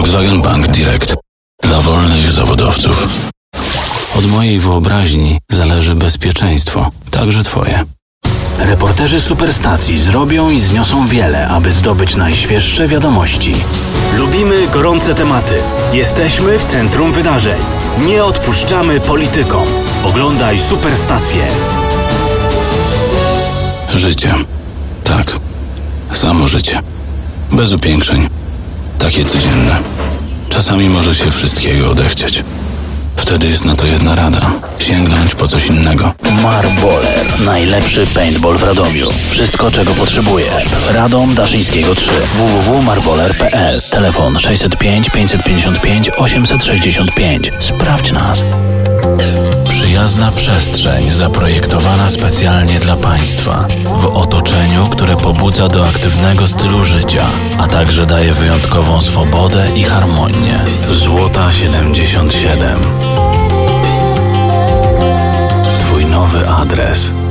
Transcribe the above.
Volkswagen Bank Direct. Dla wolnych zawodowców. Od mojej wyobraźni zależy bezpieczeństwo, także twoje. Reporterzy Superstacji zrobią i zniosą wiele, aby zdobyć najświeższe wiadomości. Lubimy gorące tematy. Jesteśmy w centrum wydarzeń. Nie odpuszczamy politykom. Oglądaj Superstację. Życie. Tak. Samo życie. Bez upiększeń. Takie codzienne. Czasami może się wszystkiego odechcieć. Wtedy jest na to jedna rada. Sięgnąć po coś innego. Marboler. Najlepszy paintball w Radomiu. Wszystko, czego potrzebujesz. Radom Daszyńskiego 3. www.marboler.pl. Telefon 605 555 865. Sprawdź nas. Przyjazna przestrzeń zaprojektowana specjalnie dla Państwa. W otoczeniu, które pobudza do aktywnego stylu życia, a także daje wyjątkową swobodę i harmonię. Złota 77. Twój nowy adres.